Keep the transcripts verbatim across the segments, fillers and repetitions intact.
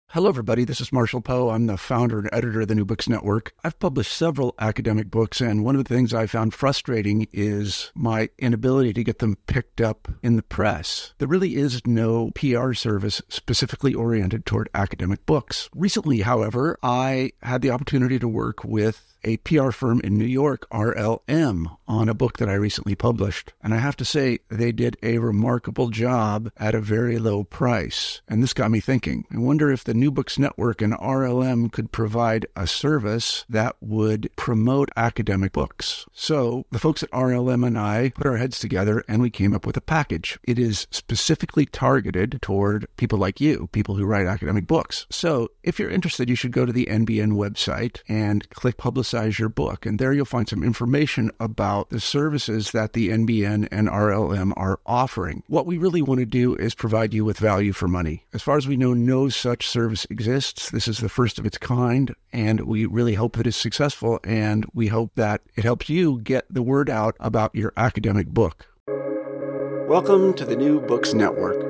Hello, everybody. This is Marshall Poe. I'm the founder and editor of the New Books Network. I've published several academic books, and one of the things I found frustrating is my inability to get them picked up in the press. There really is no P R service specifically oriented toward academic books. Recently, however, I had the opportunity to work with a P R firm in New York, R L M, on a book that I recently published. And I have to say, they did a remarkable job at a very low price. And this got me thinking. I wonder if the New Books Network and R L M could provide a service that would promote academic books. So the folks at R L M and I put our heads together and we came up with a package. It is specifically targeted toward people like you, people who write academic books. So if you're interested, you should go to the N B N website and click Publicize your book. And there you'll find some information about the services that the N B N and R L M are offering. What we really want to do is provide you with value for money. As far as we know, no such service exists. This is the first of its kind, and we really hope that it's successful, and we hope that it helps you get the word out about your academic book. Welcome to the New Books Network.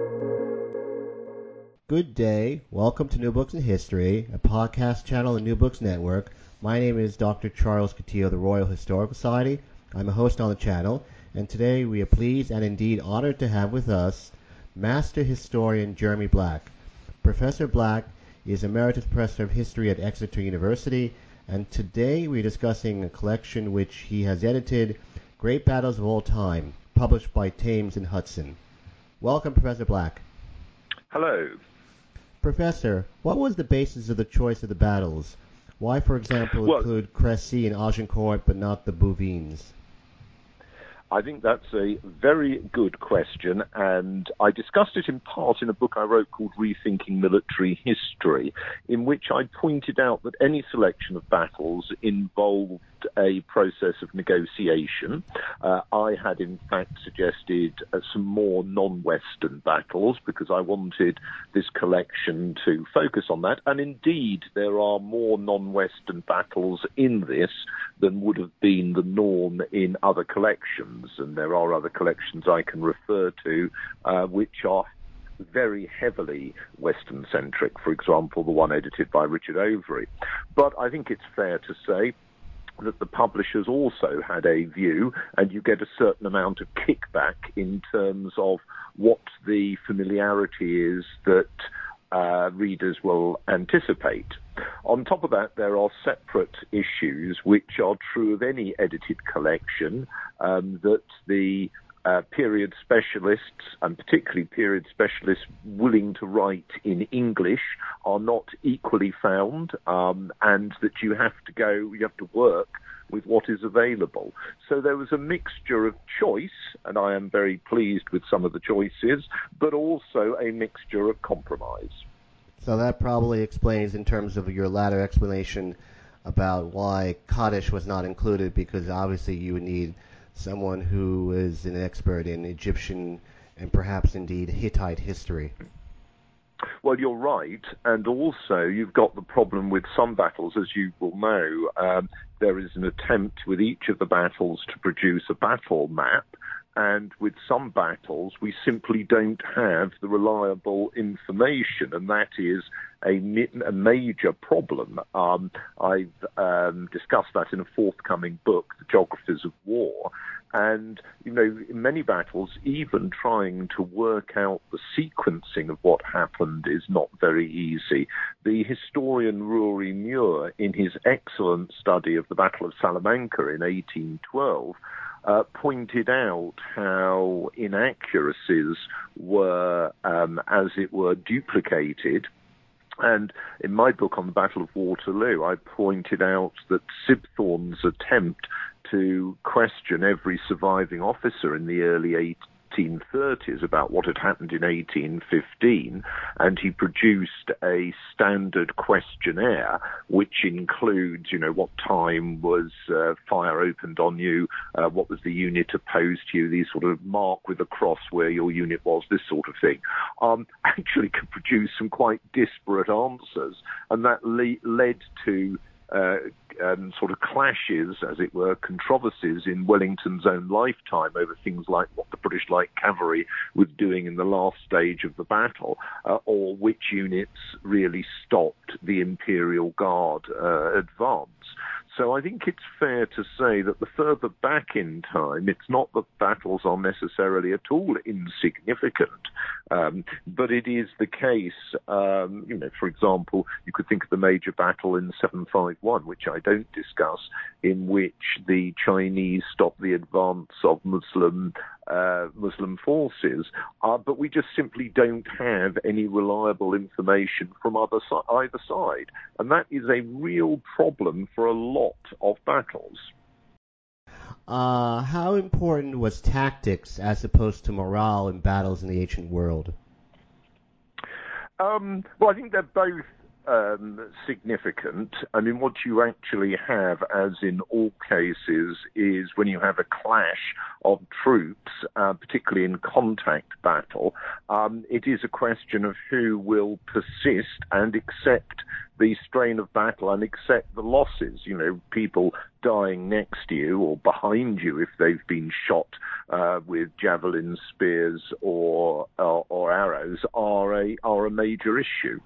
Good day. Welcome to New Books in History, a podcast channel on the New Books Network. My name is Doctor Charles Coutinho of the Royal Historical Society. I'm a host on the channel, and today we are pleased and indeed honored to have with us Master Historian Jeremy Black. Professor Black is Emeritus Professor of History at Exeter University, and today we're discussing a collection which he has edited, Great Battles of All Time, published by Thames and Hudson. Welcome, Professor Black. Hello. Professor, what was the basis of the choice of the battles? Why, for example, well, include Crécy and Agincourt but not the Bouvines? I think that's a very good question, and I discussed it in part in a book I wrote called Rethinking Military History, in which I pointed out that any selection of battles involved a process of negotiation. Uh, I had, in fact, suggested uh, some more non-Western battles because I wanted this collection to focus on that. And indeed, there are more non-Western battles in this than would have been the norm in other collections. And there are other collections I can refer to uh, which are very heavily Western-centric, for example, the one edited by Richard Overy. But I think it's fair to say that the publishers also had a view, and you get a certain amount of kickback in terms of what the familiarity is that uh, readers will anticipate. On top of that, there are separate issues which are true of any edited collection, um, that the Uh, period specialists, and particularly period specialists willing to write in English, are not equally found, um, and that you have to go, you have to work with what is available. So there was a mixture of choice, and I am very pleased with some of the choices, but also a mixture of compromise. So that probably explains, in terms of your latter explanation about why Kaddish was not included, because obviously you would need someone who is an expert in Egyptian and perhaps indeed Hittite history. Well, you're right, and also you've got the problem with some battles, as you will know. Um, there is an attempt with each of the battles to produce a battle map, and with some battles we simply don't have the reliable information, and that is a, a major problem. Um, I've um, discussed that in a forthcoming book, The Geographers of War. And, you know, in many battles, even trying to work out the sequencing of what happened is not very easy. The historian Rory Muir, in his excellent study of the Battle of Salamanca in eighteen twelve, Uh, pointed out how inaccuracies were, um, as it were, duplicated. And in my book on the Battle of Waterloo, I pointed out that Sibthorne's attempt to question every surviving officer in the early eighteen thirties about what had happened in eighteen fifteen, and he produced a standard questionnaire which includes, you know, what time was uh, fire opened on you, uh, what was the unit opposed to you, these sort of mark with a cross where your unit was, this sort of thing, um, actually could produce some quite disparate answers, and that le- led to uh, um, sort of clashes, as it were, controversies in Wellington's own lifetime over things like what the British Light Cavalry was doing in the last stage of the battle, uh, or which units really stopped the Imperial Guard uh, advance. So I think it's fair to say that the further back in time, it's not that battles are necessarily at all insignificant, um, but it is the case, um, you know, for example, you could think of the major battle in seven five one, which I don't discuss, in which the Chinese stopped the advance of Muslim uh, Muslim forces, uh, but we just simply don't have any reliable information from other si- either side, and that is a real problem for a lot of battles. Uh, how important was tactics as opposed to morale in battles in the ancient world? Um, well, I think they're both um, significant. I mean, what you actually have, as in all cases, is when you have a clash of troops, uh, particularly in contact battle, um, it is a question of who will persist and accept the strain of battle and accept the losses. You know, people dying next to you or behind you if they've been shot uh, with javelins, spears, or, or or arrows are a are a major issue.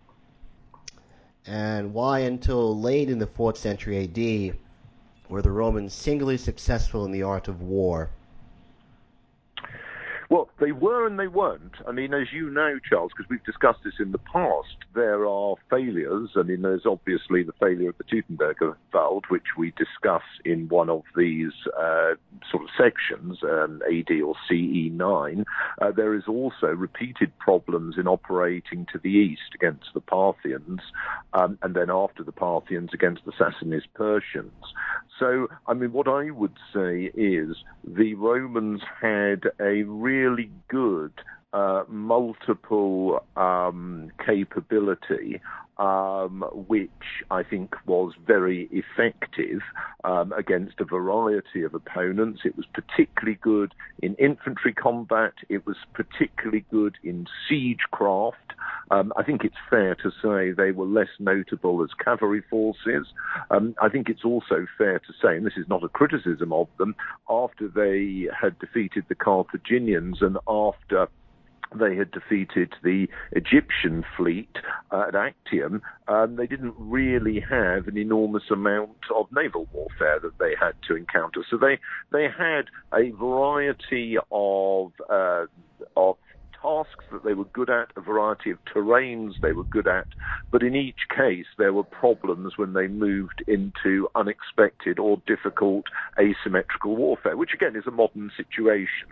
And why, until late in the fourth century A D, were the Romans singularly successful in the art of war? Well, they were and they weren't. I mean, as you know, Charles, because we've discussed this in the past, there are failures. I mean, there's obviously the failure of the Teutoburger Wald, which we discuss in one of these uh, sort of sections, um, A D or C E nine. Uh, there is also repeated problems in operating to the east against the Parthians, um, and then after the Parthians against the Sassanid Persians. So, I mean, what I would say is the Romans had a really good uh, multiple um, capability, um, which I think was very effective um, against a variety of opponents. It was particularly good in infantry combat. It was particularly good in siegecraft. Um, I think it's fair to say they were less notable as cavalry forces. Um, I think it's also fair to say, and this is not a criticism of them, after they had defeated the Carthaginians and after they had defeated the Egyptian fleet uh, at Actium, um, they didn't really have an enormous amount of naval warfare that they had to encounter. So they they had a variety of uh, of tasks that they were good at, a variety of terrains they were good at, but in each case there were problems when they moved into unexpected or difficult asymmetrical warfare, which again is a modern situation.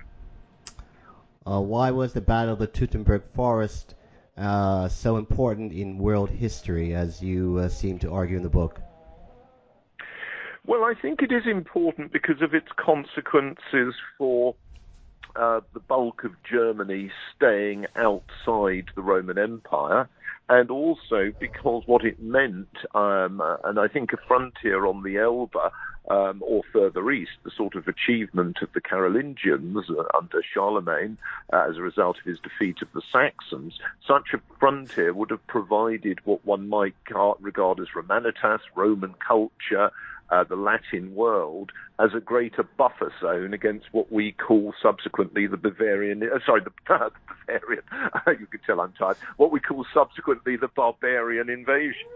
Uh, why was the Battle of the Teutoburg Forest uh, so important in world history, as you uh, seem to argue in the book? Well, I think it is important because of its consequences for uh, the bulk of Germany staying outside the Roman Empire, and also because what it meant, um, and I think a frontier on the Elbe, um, or further east, the sort of achievement of the Carolingians uh, under Charlemagne uh, as a result of his defeat of the Saxons, such a frontier would have provided what one might regard as Romanitas, Roman culture, Uh, the Latin world, as a greater buffer zone against what we call subsequently the Bavarian, uh, sorry, the, uh, the Bavarian, you can tell I'm tired, what we call subsequently the barbarian invasion.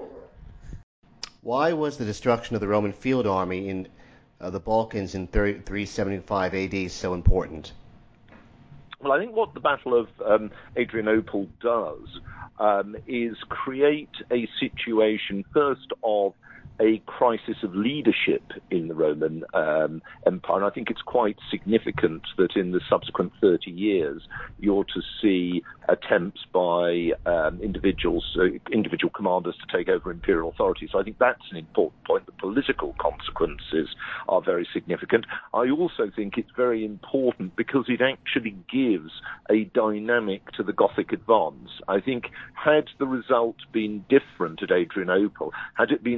Why was the destruction of the Roman field army in uh, the Balkans in three seventy-five A D so important? Well, I think what the Battle of um, Adrianople does um, is create a situation, first of a crisis of leadership in the Roman um, Empire. And I think it's quite significant that in the subsequent thirty years, you're to see attempts by um, individuals, uh, individual commanders to take over imperial authority. So I think that's an important point. The political consequences are very significant. I also think it's very important because it actually gives a dynamic to the Gothic advance. I think had the result been different at Adrianople, had it been the equivalent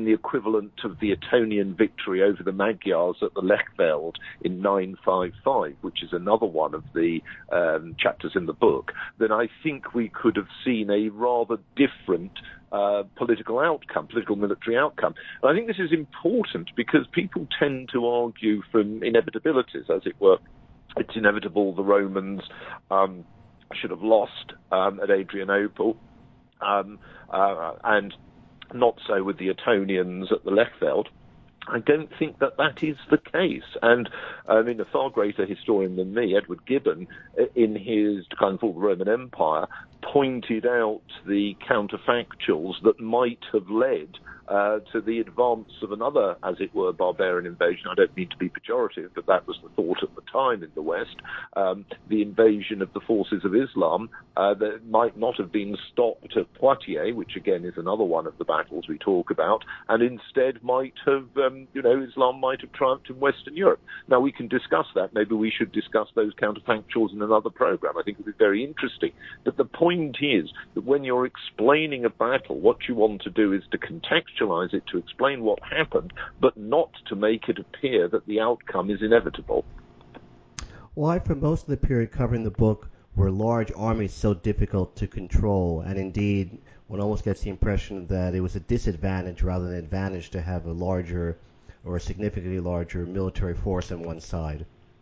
equivalent of the Ettonian victory over the Magyars at the Lechfeld in nine fifty-five, which is another one of the um, chapters in the book, then I think we could have seen a rather different uh, political outcome, political military outcome. And I think this is important because people tend to argue from inevitabilities, as it were. It's inevitable the Romans um, should have lost um, at Adrianople, um, uh, and not so with the Ettonians at the Lechfeld. I don't think that that is the case. And I mean, a far greater historian than me, Edward Gibbon, in his Decline and Fall of the Roman Empire, pointed out the counterfactuals that might have led uh, to the advance of another, as it were, barbarian invasion. I don't mean to be pejorative, but that was the thought at the time in the West. Um, the invasion of the forces of Islam uh, that might not have been stopped at Poitiers, which again is another one of the battles we talk about, and instead might have, um, you know, Islam might have triumphed in Western Europe. Now, we can discuss that. Maybe we should discuss those counterfactuals in another program. I think it would be very interesting. But the point is that when you're explaining a battle, what you want to do is to contextualize it, to explain what happened, but not to make it appear that the outcome is inevitable. Why, for most of the period covering the book, were large armies so difficult to control? And indeed, one almost gets the impression that it was a disadvantage rather than an advantage to have a larger or a significantly larger military force on one side.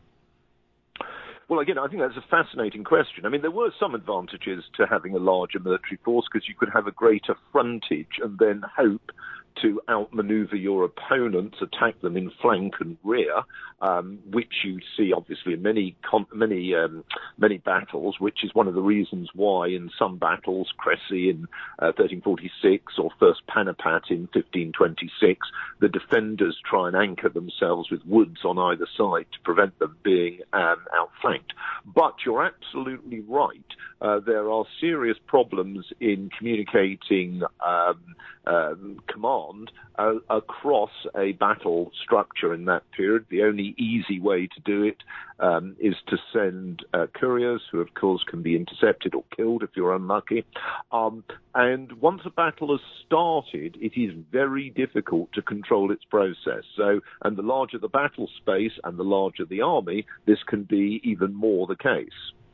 Well, again, I think that's a fascinating question. I mean, there were some advantages to having a larger military force because you could have a greater frontage and then hope to outmaneuver your opponents, attack them in flank and rear, um, which you see obviously in many many um, many battles, which is one of the reasons why in some battles, Crécy in uh, thirteen forty-six or First Panapat in fifteen twenty-six, the defenders try and anchor themselves with woods on either side to prevent them being um, outflanked. But you're absolutely right. Uh, there are serious problems in communicating um, um, command uh, across a battle structure in that period. The only easy way to do it um, is to send uh, couriers, who of course can be intercepted or killed if you're unlucky. Um, and once a battle has started, it is very difficult to control its process. So, and the larger the battle space and the larger the army, this can be even more the case.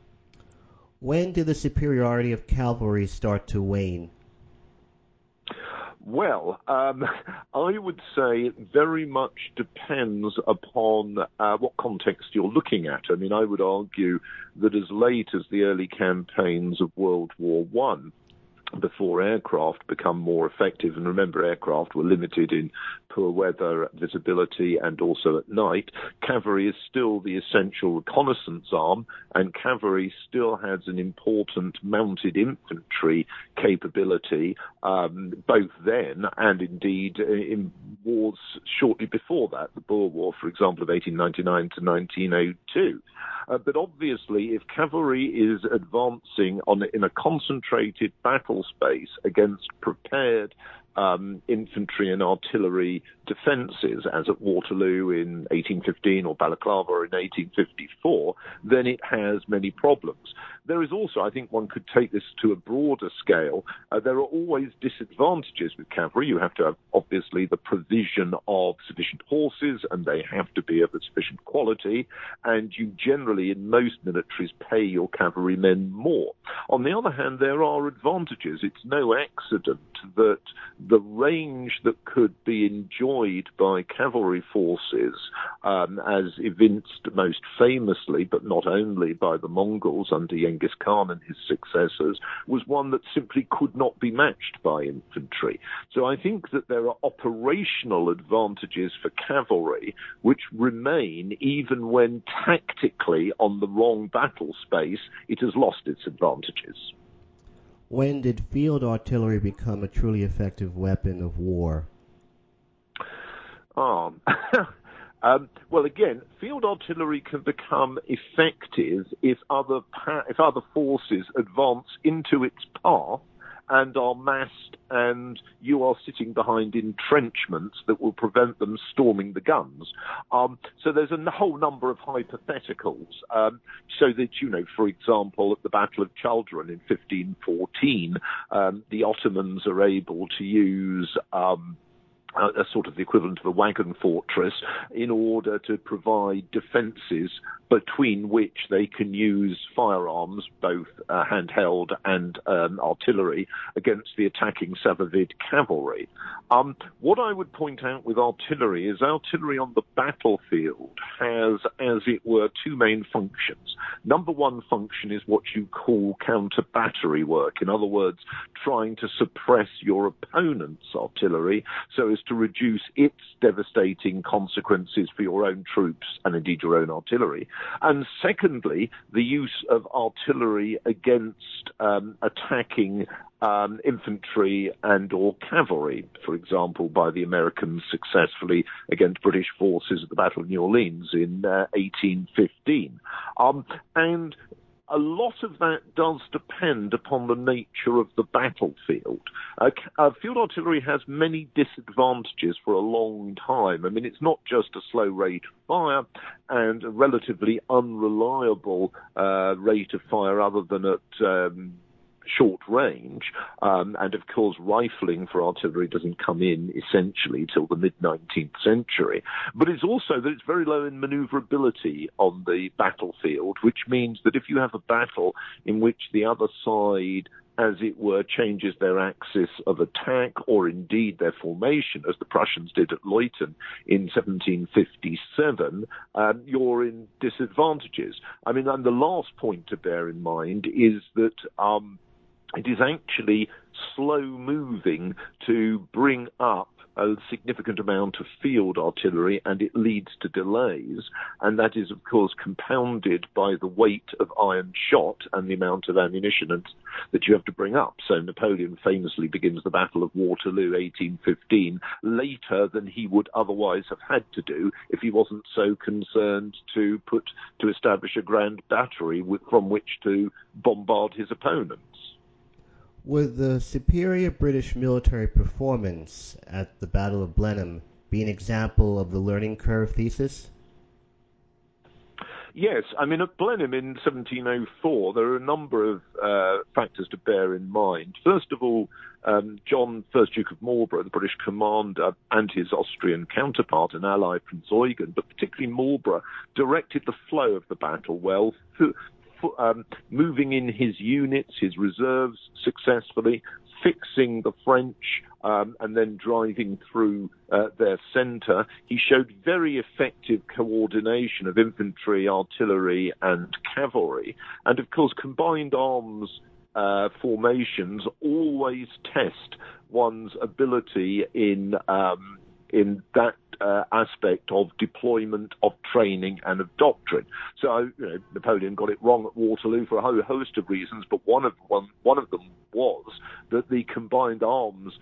When did the superiority of cavalry start to wane? Well, um, I would say it very much depends upon uh, what context you're looking at. I mean, I would argue that as late as the early campaigns of World War One, before aircraft become more effective, and remember aircraft were limited in poor weather, visibility, and also at night, cavalry is still the essential reconnaissance arm, and cavalry still has an important mounted infantry capability, um, both then and indeed in wars shortly before that, the Boer War, for example, of eighteen ninety-nine to nineteen oh two. Uh, but obviously, if cavalry is advancing on in a concentrated battle space against prepared um, infantry and artillery defences, as at Waterloo in eighteen fifteen or Balaclava in eighteen fifty-four, then it has many problems. There is also, I think one could take this to a broader scale, uh, there are always disadvantages with cavalry. You have to have, obviously, the provision of sufficient horses, and they have to be of a sufficient quality, and you generally, in most militaries, pay your cavalrymen more. On the other hand, there are advantages. It's no accident that the range that could be enjoyed by cavalry forces, um, as evinced most famously, but not only, by the Mongols under Genghis Khan and his successors, was one that simply could not be matched by infantry. So I think that there are operational advantages for cavalry which remain even when tactically on the wrong battle space it has lost its advantages. When did field artillery become a truly effective weapon of war? Um, um, well, again, field artillery can become effective if other pa- if other forces advance into its path and are massed, and you are sitting behind entrenchments that will prevent them storming the guns. Um, so there's a whole number of hypotheticals, um, so that, you know, for example, at the Battle of Chaldron in fifteen fourteen, um, the Ottomans are able to use um, Uh, a sort of the equivalent of a wagon fortress, in order to provide defences between which they can use firearms, both uh, handheld and um, artillery, against the attacking Safavid cavalry. Um, what I would point out with artillery is artillery on the battlefield has, as it were, two main functions. Number one function is what you call counter-battery work. In other words, trying to suppress your opponent's artillery so as to reduce its devastating consequences for your own troops and indeed your own artillery. And secondly, the use of artillery against um, attacking um, infantry and or cavalry, for example, by the Americans successfully against British forces at the Battle of New Orleans in uh, eighteen fifteen. Um, and a lot of that does depend upon the nature of the battlefield. Uh, uh, field artillery has many disadvantages for a long time. I mean, it's not just a slow rate of fire and a relatively unreliable uh, rate of fire other than at um, short range, um, and of course rifling for artillery doesn't come in essentially till the mid-nineteenth century, but it's also that it's very low in maneuverability on the battlefield, which means that if you have a battle in which the other side, as it were, changes their axis of attack or indeed their formation, as the Prussians did at Leuthen in seventeen fifty-seven, um, you're in disadvantages. I mean, and the last point to bear in mind is that um, it is actually slow-moving to bring up a significant amount of field artillery, and it leads to delays, and that is, of course, compounded by the weight of iron shot and the amount of ammunition that you have to bring up. So Napoleon famously begins the Battle of Waterloo, eighteen fifteen, later than he would otherwise have had to do if he wasn't so concerned to put to establish a grand battery with, from which to bombard his opponents. Would the superior British military performance at the Battle of Blenheim be an example of the learning curve thesis? Yes, I mean, at Blenheim in seventeen oh four, there are a number of uh, factors to bear in mind. First of all, um, John, first Duke of Marlborough, the British commander, and his Austrian counterpart and ally, Prince Eugen, but particularly Marlborough, directed the flow of the battle well, th- Um, moving in his units, his reserves successfully, fixing the French, um, and then driving through uh, their centre. He showed very effective coordination of infantry, artillery, and cavalry. And of course, combined arms uh, formations always test one's ability in um, in that uh, aspect of deployment, of training, and of doctrine. So, you know, Napoleon got it wrong at Waterloo for a whole host of reasons, but one of one, one of them was that the combined arms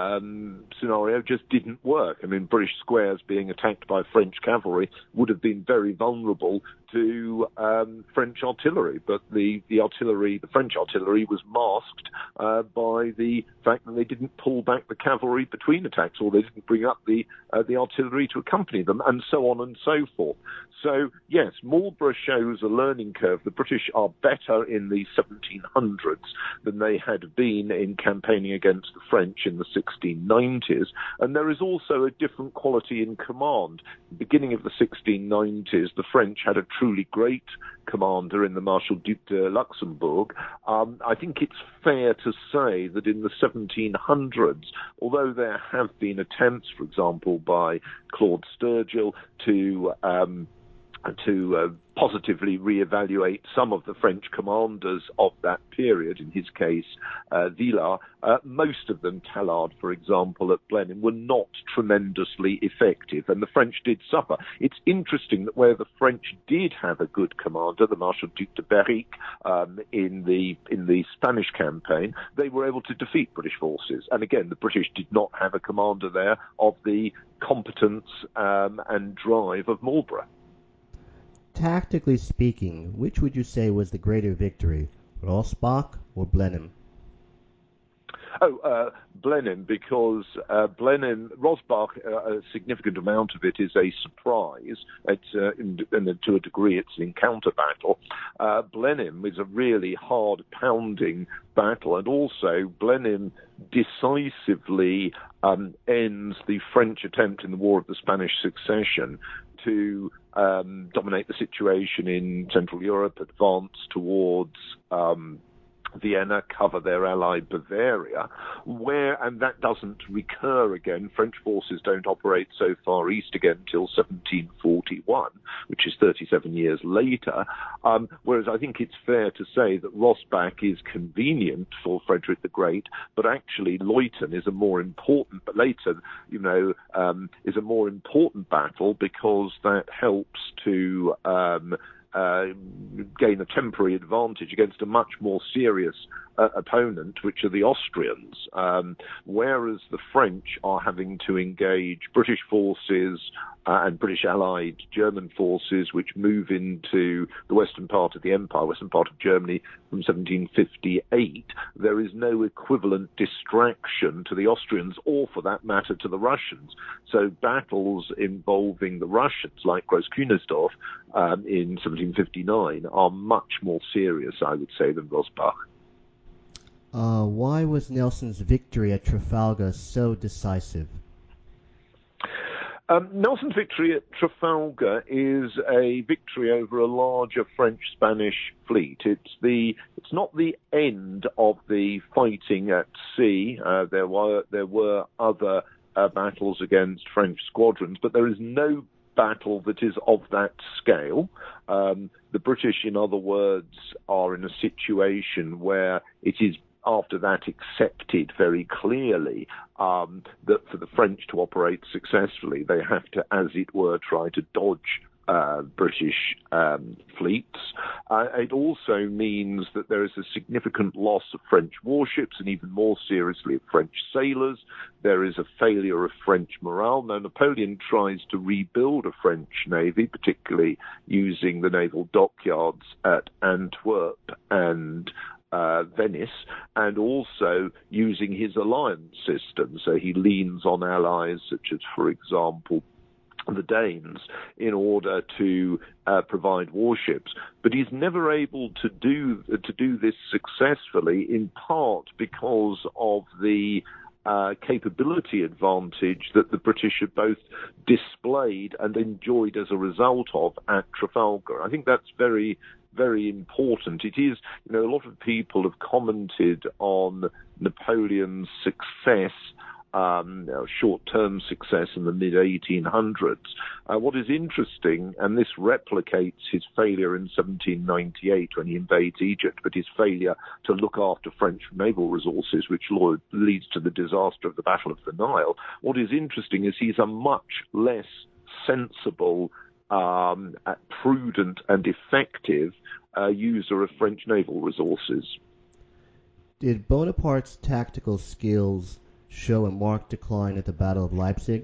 um, scenario just didn't work. I mean, British squares being attacked by French cavalry would have been very vulnerable to um, French artillery, but the, the artillery, the French artillery, was masked uh, by the fact that they didn't pull back the cavalry between attacks, or they didn't bring up the uh, the artillery to accompany them, and so on and so forth. So, yes, Marlborough shows a learning curve. The British are better in the seventeen hundreds than they had been in campaigning against the French in the sixteen nineties, and there is also a different quality in command. At the beginning of the sixteen nineties, the French had a truly great commander in the Marshal Duc de Luxembourg. Um, I think it's fair to say that in the seventeen hundreds, although there have been attempts, for example, by Claude Sturgill to um, to uh, positively reevaluate some of the French commanders of that period, in his case, uh, Villars, uh, most of them, Tallard, for example, at Blenheim, were not tremendously effective, and the French did suffer. It's interesting that where the French did have a good commander, the Marshal Duc de Berwick, um, in the in the Spanish campaign, they were able to defeat British forces. And again, the British did not have a commander there of the competence um, and drive of Marlborough. Tactically speaking, which would you say was the greater victory, Rossbach or Blenheim? Oh, uh, Blenheim, because uh, Blenheim, Rosbach, uh, a significant amount of it is a surprise. It's, uh, in, and to a degree, it's an encounter battle. Uh, Blenheim is a really hard-pounding battle, and also Blenheim decisively um, ends the French attempt in the War of the Spanish Succession to um, dominate the situation in Central Europe, advance towards um, Vienna, cover their ally Bavaria, where, and that doesn't recur again. French forces don't operate so far east again until seventeen forty-one, which is thirty-seven years later. Um, whereas I think it's fair to say that Rossbach is convenient for Frederick the Great, but actually Leuthen is a more important, but later, you know, um, is a more important battle because that helps to um, Uh, gain a temporary advantage against a much more serious uh, opponent, which are the Austrians, um, whereas the French are having to engage British forces uh, and British allied German forces, which move into the western part of the empire, western part of Germany, from seventeen fifty-eight. There is no equivalent distraction to the Austrians, or for that matter, to the Russians. So battles involving the Russians, like Groß-Kunersdorf um, in seventeen fifty-nine, are much more serious, I would say, than Rosbach. Uh, why was Nelson's victory at Trafalgar so decisive? Um, Nelson's victory at Trafalgar is a victory over a larger French-Spanish fleet. It's the it's not the end of the fighting at sea. Uh, there were there were other uh, battles against French squadrons, but there is no battle that is of that scale. Um, the British, in other words, are in a situation where it is after that accepted very clearly um, that for the French to operate successfully, they have to, as it were, try to dodge uh, British um, fleets. Uh, it also means that there is a significant loss of French warships, and even more seriously of French sailors. There is a failure of French morale. Now, Napoleon tries to rebuild a French navy, particularly using the naval dockyards at Antwerp and Uh, Venice, and also using his alliance system. So he leans on allies such as, for example, the Danes, in order to uh, provide warships. But he's never able to do to do this successfully, in part because of the Uh, capability advantage that the British have both displayed and enjoyed as a result of at Trafalgar. I think that's very, very important. It is, you know, a lot of people have commented on Napoleon's success, um, short-term success in the mid eighteen hundreds. Uh, what is interesting, and this replicates his failure in seventeen ninety-eight when he invades Egypt, but his failure to look after French naval resources, which leads to the disaster of the Battle of the Nile. What is interesting is he's a much less sensible, um, prudent and effective uh, user of French naval resources. Did Bonaparte's tactical skills show a marked decline at the Battle of Leipzig?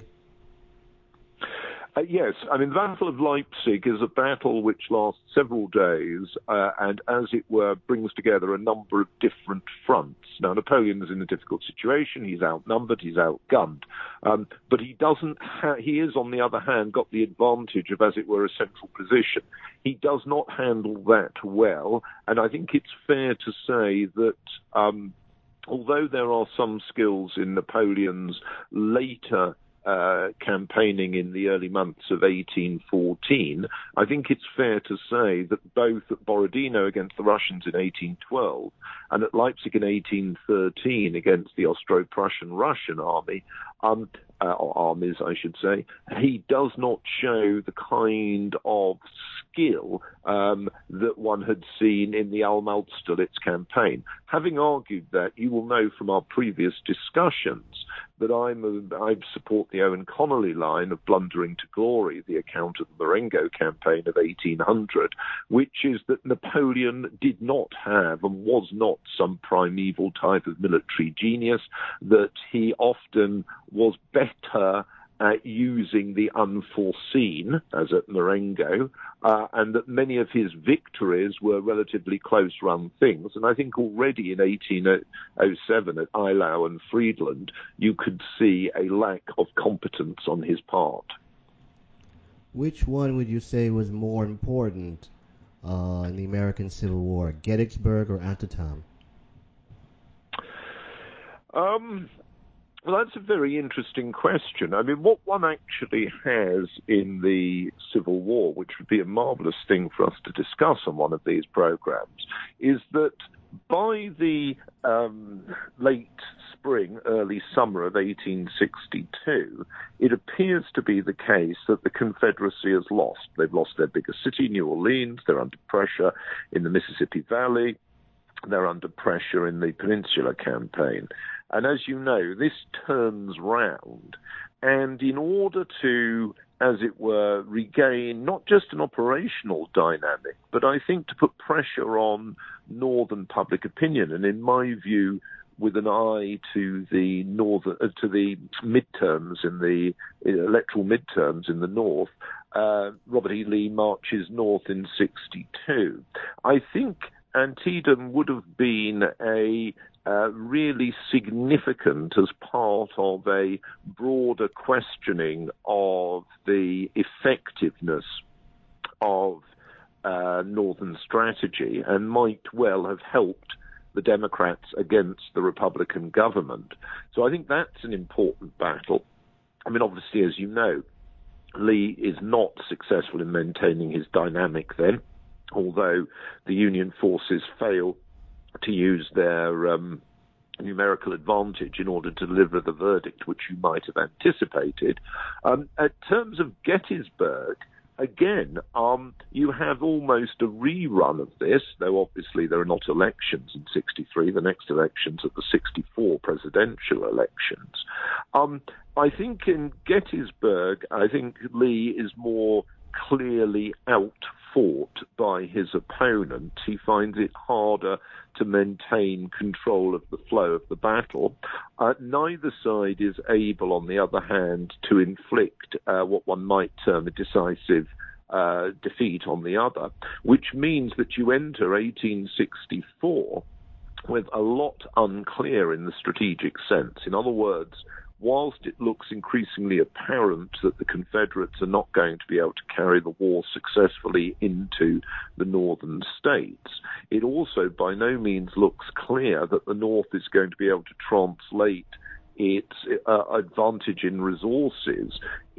Uh, yes, I mean, the Battle of Leipzig is a battle which lasts several days uh, and, as it were, brings together a number of different fronts. Now, Napoleon is in a difficult situation. He's outnumbered, he's outgunned. Um, but he doesn't ha- he is, on the other hand, got the advantage of, as it were, a central position. He does not handle that well, and I think it's fair to say that Um, although there are some skills in Napoleon's later uh, campaigning in the early months of eighteen fourteen, I think it's fair to say that both at Borodino against the Russians in eighteen twelve and at Leipzig in eighteen thirteen against the Austro-Prussian Russian army, um, uh, or armies, I should say, he does not show the kind of skill um, that one had seen in the Alma-Austerlitz campaign. Having argued that, you will know from our previous discussions that I'm a, I support the Owen Connolly line of blundering to glory, the account of the Marengo campaign of eighteen hundred, which is that Napoleon did not have and was not some primeval type of military genius, that he often was better uh, using the unforeseen, as at Marengo, uh, and that many of his victories were relatively close-run things. And I think already in eighteen oh seven at Eylau and Friedland, you could see a lack of competence on his part. Which one would you say was more important uh, in the American Civil War, Gettysburg or Antietam? Um... Well, that's a very interesting question. I mean, what one actually has in the Civil War, which would be a marvelous thing for us to discuss on one of these programs, is that by the um, late spring, early summer of eighteen sixty-two, it appears to be the case that the Confederacy has lost. They've lost their biggest city, New Orleans. They're under pressure in the Mississippi Valley. They're under pressure in the Peninsula Campaign. And as you know, this turns round. And in order to, as it were, regain not just an operational dynamic, but I think to put pressure on northern public opinion, and in my view, with an eye to the northern, uh, to the midterms in the electoral midterms in the north, uh, Robert E. Lee marches north in sixty-two. I think Antietam would have been a uh, really significant as part of a broader questioning of the effectiveness of uh, Northern strategy, and might well have helped the Democrats against the Republican government. So I think that's an important battle. I mean, obviously, as you know, Lee is not successful in maintaining his dynamic then, although the Union forces fail to use their um, numerical advantage in order to deliver the verdict which you might have anticipated. Um, in terms of Gettysburg, again, um, you have almost a rerun of this, though obviously there are not elections in sixty-three. The next elections are the sixty-four presidential elections. Um, I think in Gettysburg, I think Lee is more clearly outfought by his opponent. He finds it harder to maintain control of the flow of the battle. Uh, neither side is able, on the other hand, to inflict uh, what one might term a decisive uh, defeat on the other, which means that you enter eighteen sixty-four with a lot unclear in the strategic sense. In other words, whilst it looks increasingly apparent that the Confederates are not going to be able to carry the war successfully into the northern states, it also by no means looks clear that the North is going to be able to translate its uh, advantage in resources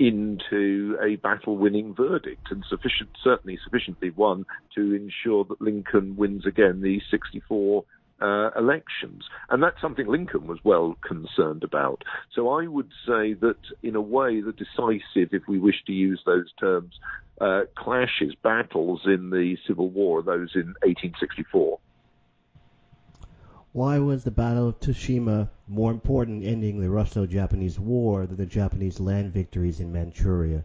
into a battle-winning verdict, and sufficient, certainly sufficiently one to ensure that Lincoln wins again the sixty-four Uh, elections. And that's something Lincoln was well concerned about. So I would say that, in a way, the decisive, if we wish to use those terms, uh, clashes, battles in the Civil War are those in eighteen sixty-four. Why was the Battle of Tsushima more important in ending the Russo-Japanese War than the Japanese land victories in Manchuria?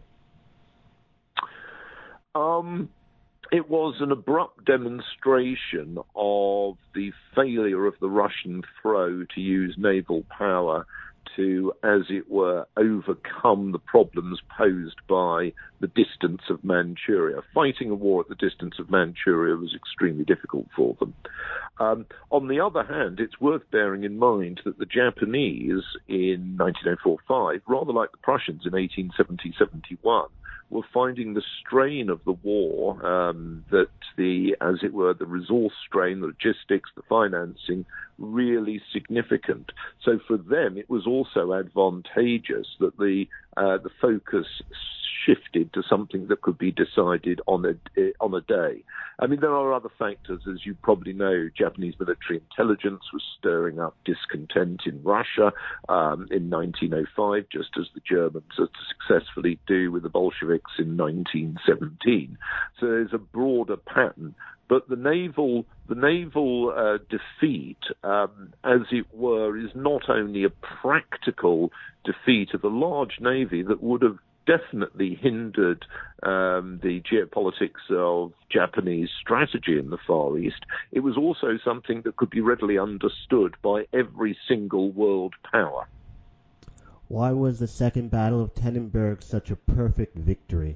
Um... It was an abrupt demonstration of the failure of the Russian throw to use naval power to, as it were, overcome the problems posed by the distance of Manchuria. Fighting a war at the distance of Manchuria was extremely difficult for them. Um, on the other hand, it's worth bearing in mind that the Japanese in nineteen oh four five, rather like the Prussians in eighteen seventy seventy-one, were finding the strain of the war, um, that the, as it were, the resource strain, the logistics, the financing, really significant. So for them, it was also advantageous that the uh, the focus shifted to something that could be decided on a on a day. I mean, there are other factors, as you probably know. Japanese military intelligence was stirring up discontent in Russia um, in nineteen oh five, just as the Germans had successfully do with the Bolsheviks in nineteen seventeen. So there's a broader pattern. But the naval, the naval uh, defeat, um, as it were, is not only a practical defeat of a large navy that would have definitely hindered um, the geopolitics of Japanese strategy in the Far East. It was also something that could be readily understood by every single world power. Why was the Second Battle of Tannenberg such a perfect victory?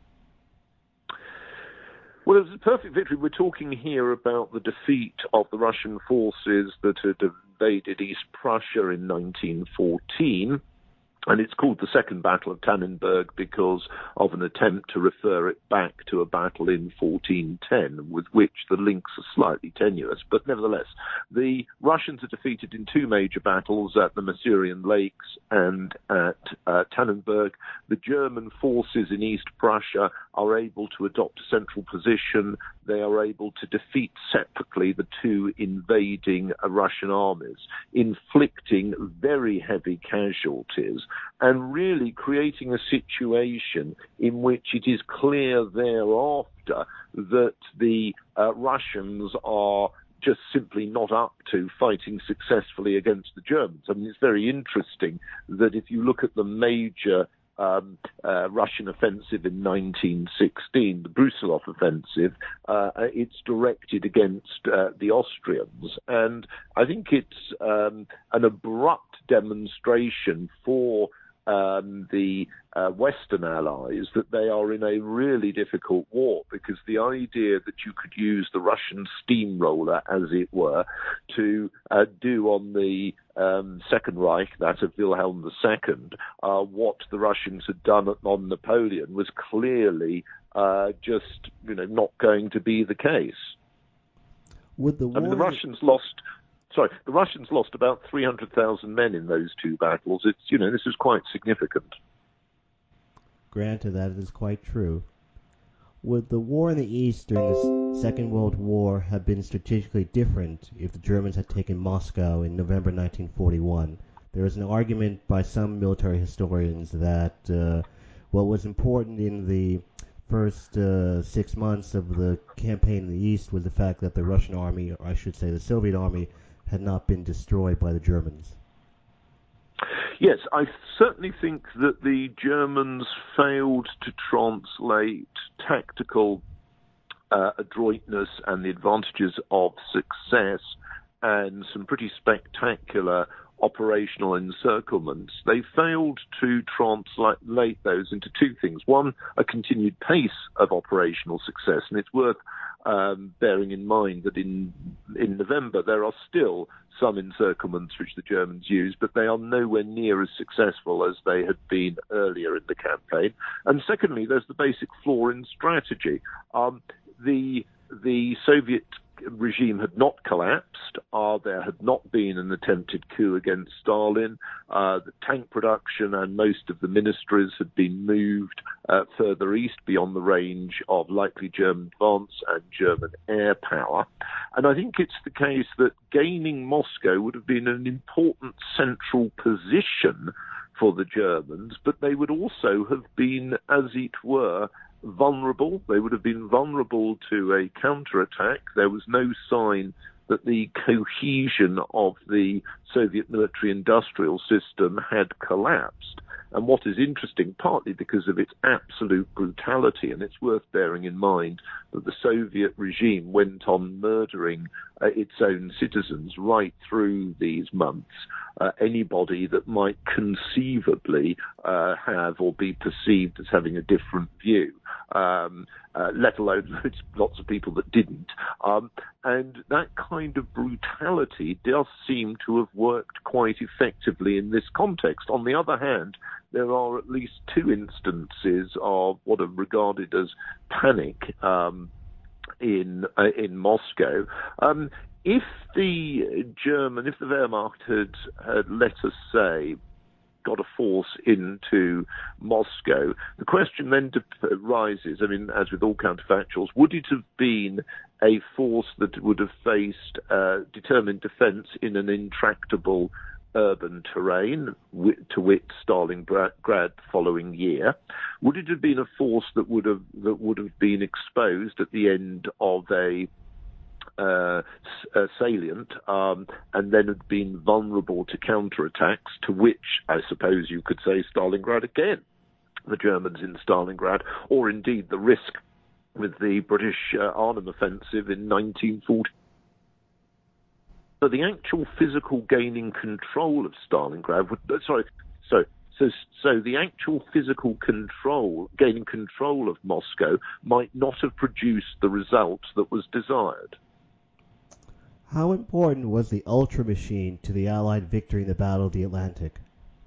Well, it was a perfect victory. We're talking here about the defeat of the Russian forces that had invaded East Prussia in nineteen fourteen. And it's called the Second Battle of Tannenberg because of an attempt to refer it back to a battle in fourteen ten, with which the links are slightly tenuous. But nevertheless, the Russians are defeated in two major battles at the Masurian Lakes and at uh, Tannenberg. The German forces in East Prussia are able to adopt a central position. They are able to defeat separately the two invading uh, Russian armies, inflicting very heavy casualties and really creating a situation in which it is clear thereafter that the uh, Russians are just simply not up to fighting successfully against the Germans. I mean, it's very interesting that if you look at the major Um, uh, Russian offensive in nineteen sixteen, the Brusilov offensive, uh, it's directed against uh, the Austrians. And I think it's um, an abrupt demonstration for um, the uh, Western allies that they are in a really difficult war, because the idea that you could use the Russian steamroller, as it were, to uh, do on the um, Second Reich, that of Wilhelm the Second, uh, what the Russians had done on Napoleon was clearly uh, just, you know, not going to be the case. Would the war... I mean, the Russians lost... Sorry, the Russians lost about three hundred thousand men in those two battles. It's, you know, this is quite significant. Granted, that is quite true. Would the war in the East during the Second World War have been strategically different if the Germans had taken Moscow in November nineteen forty-one? There is an argument by some military historians that uh, what was important in the first uh, six months of the campaign in the East was the fact that the Russian army, or I should say the Soviet army, had not been destroyed by the Germans. Yes, I certainly think that the Germans failed to translate tactical uh, adroitness and the advantages of success and some pretty spectacular operational encirclements. They failed to translate those into two things. One, a continued pace of operational success, and it's worth um, bearing in mind that in in November there are still some encirclements which the Germans use, but they are nowhere near as successful as they had been earlier in the campaign. And secondly, there's the basic flaw in strategy. Um, the the Soviet regime had not collapsed. Uh, there had not been an attempted coup against Stalin. Uh, the tank production and most of the ministries had been moved uh, further east beyond the range of likely German advance and German air power. And I think it's the case that gaining Moscow would have been an important central position for the Germans, but they would also have been, as it were, vulnerable. They would have been vulnerable to a counterattack. There was no sign that the cohesion of the Soviet military-industrial system had collapsed. And what is interesting, partly because of its absolute brutality, and it's worth bearing in mind that the Soviet regime went on murdering uh, its own citizens right through these months, uh, anybody that might conceivably uh, have or be perceived as having a different view, um, uh, let alone lots of people that didn't. Um, and that kind of brutality does seem to have worked quite effectively in this context. On the other hand, there are at least two instances of what are regarded as panic um, in uh, in Moscow. Um, if the German, if the Wehrmacht had, had, let us say, got a force into Moscow, the question then arises, I mean, as with all counterfactuals, would it have been a force that would have faced uh, determined defense in an intractable urban terrain, to wit Stalingrad the following year? Would it have been a force that would have that would have been exposed at the end of a Uh, uh, salient, um, and then had been vulnerable to counterattacks, to which I suppose you could say Stalingrad again, the Germans in Stalingrad, or indeed the risk with the British uh, Arnhem offensive in nineteen forty. So the actual physical gaining control of Stalingrad, would, uh, sorry, so So, so the actual physical control, gaining control of Moscow, might not have produced the result that was desired. How important was the Ultra Machine to the Allied victory in the Battle of the Atlantic?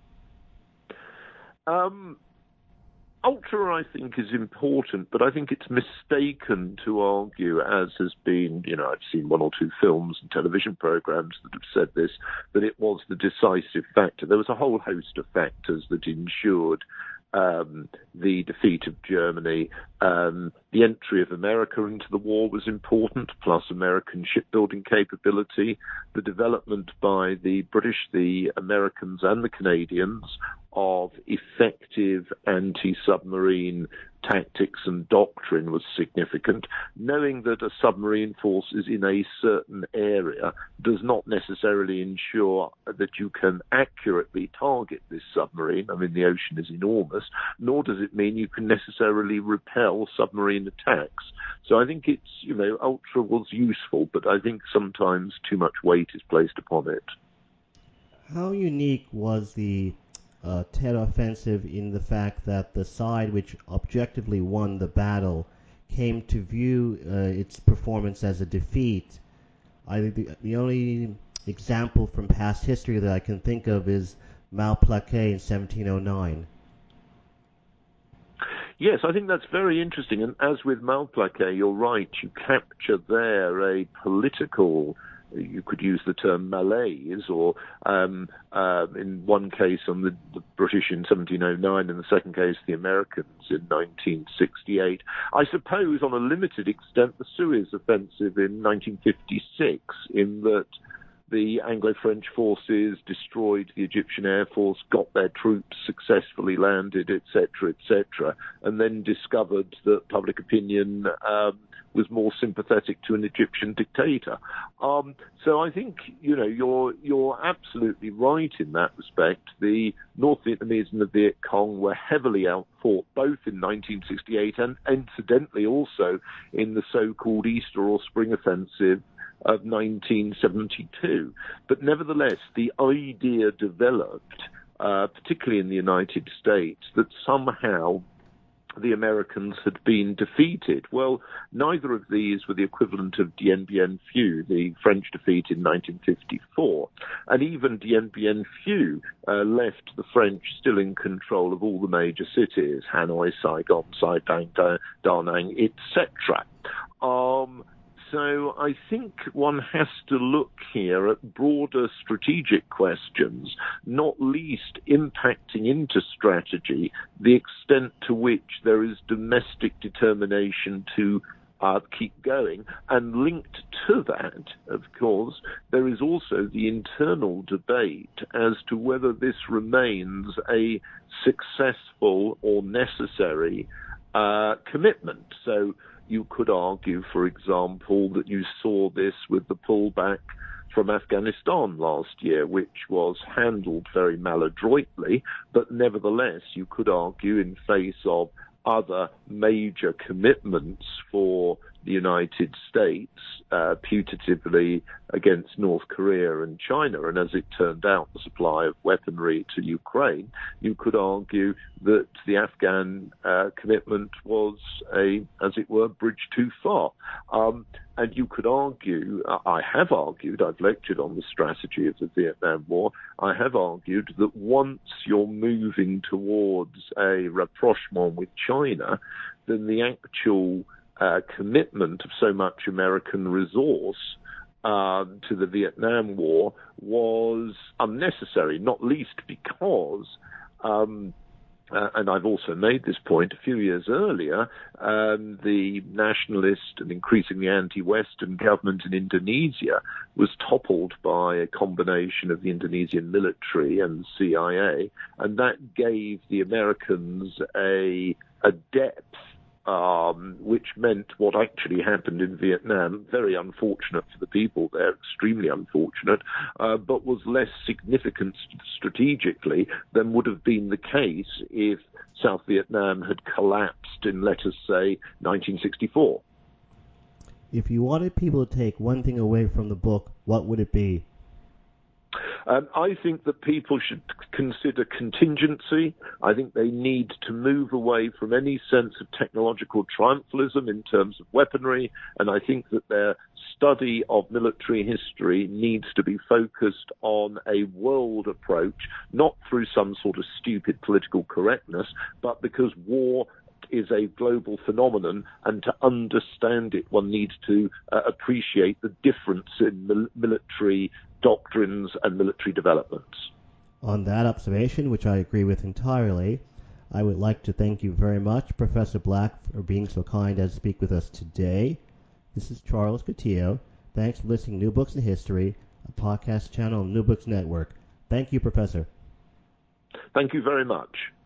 Um, Ultra, I think, is important, but I think it's mistaken to argue, as has been, you know, I've seen one or two films and television programs that have said this, that it was the decisive factor. There was a whole host of factors that ensured Um, the defeat of Germany. Um, the entry of America into the war was important, plus American shipbuilding capability. The development by the British, the Americans, and the Canadians of effective anti-submarine tactics and doctrine was significant. Knowing that a submarine force is in a certain area does not necessarily ensure that you can accurately target this submarine. I mean, the ocean is enormous, nor does it mean you can necessarily repel submarine attacks. So I think it's, you know, Ultra was useful, but I think sometimes too much weight is placed upon it. How unique was the Uh, Tet Offensive in the fact that the side which objectively won the battle came to view uh, its performance as a defeat? I think the, the only example from past history that I can think of is Malplaquet in seventeen oh nine. Yes, I think that's very interesting. And as with Malplaquet, you're right, you capture there a political, you could use the term malaise, or um, uh, in one case on the, the British in seventeen oh nine, in the second case the Americans in nineteen sixty-eight. I suppose on a limited extent the Suez Offensive in nineteen fifty-six, in that the Anglo-French forces destroyed the Egyptian Air Force, got their troops successfully landed, et cetera, et cetera, and then discovered that public opinion um, was more sympathetic to an Egyptian dictator. Um, so I think, you know, you're you're absolutely right in that respect. The North Vietnamese and the Viet Cong were heavily outfought both in nineteen sixty-eight and incidentally also in the so-called Easter or Spring Offensive of nineteen seventy-two. But nevertheless, the idea developed, uh, particularly in the United States, that somehow the Americans had been defeated. Well, neither of these were the equivalent of Dien Bien Phu, the French defeat in nineteen fifty-four. And even Dien Bien Phu uh, left the French still in control of all the major cities, Hanoi, Saigon, Saipan, Da, Da Nang, et cetera. Um, So I think one has to look here at broader strategic questions, not least impacting into strategy the extent to which there is domestic determination to uh, keep going. And linked to that, of course, there is also the internal debate as to whether this remains a successful or necessary uh, commitment. So you could argue, for example, that you saw this with the pullback from Afghanistan last year, which was handled very maladroitly, but nevertheless you could argue in face of other major commitments for the United States, uh, putatively against North Korea and China, and as it turned out, the supply of weaponry to Ukraine, you could argue that the Afghan uh, commitment was a, as it were, bridge too far. Um, and you could argue, I have argued, I've lectured on the strategy of the Vietnam War, I have argued that once you're moving towards a rapprochement with China, then the actual Uh, commitment of so much American resource uh, to the Vietnam War was unnecessary, not least because, um, uh, and I've also made this point a few years earlier, um, the nationalist and increasingly anti-Western government in Indonesia was toppled by a combination of the Indonesian military and the C I A, and that gave the Americans a, a depth Um, which meant what actually happened in Vietnam, very unfortunate for the people there, extremely unfortunate, uh, but was less significant strategically than would have been the case if South Vietnam had collapsed in, let us say, nineteen sixty-four. If you wanted people to take one thing away from the book, what would it be? Um, I think that people should consider contingency. I think they need to move away from any sense of technological triumphalism in terms of weaponry, and I think that their study of military history needs to be focused on a world approach, not through some sort of stupid political correctness, but because war is a global phenomenon, and to understand it, one needs to uh, appreciate the difference in mil- military doctrines and military developments. On that observation, which I agree with entirely, I would like to thank you very much, Professor Black, for being so kind as to speak with us today. This is Charles Coutinho. Thanks for listening to New Books in History, a podcast channel on New Books Network. Thank you, Professor. Thank you very much.